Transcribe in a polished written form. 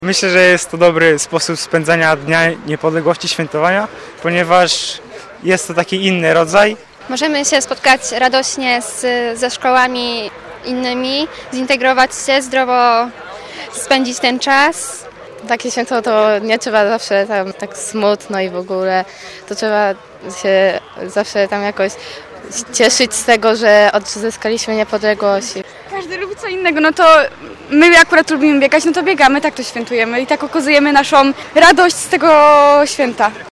Myślę, że jest to dobry sposób spędzania Dnia Niepodległości, świętowania, ponieważ jest to taki inny rodzaj. Możemy się spotkać radośnie ze szkołami innymi, zintegrować się, zdrowo spędzić ten czas. Takie święto to nie trzeba zawsze tam tak smutno i w ogóle, to trzeba się zawsze tam jakoś cieszyć z tego, że odzyskaliśmy niepodległość. Każdy lubi co innego, no to my akurat lubimy biegać, no to biegamy, tak to świętujemy i tak okazujemy naszą radość z tego święta.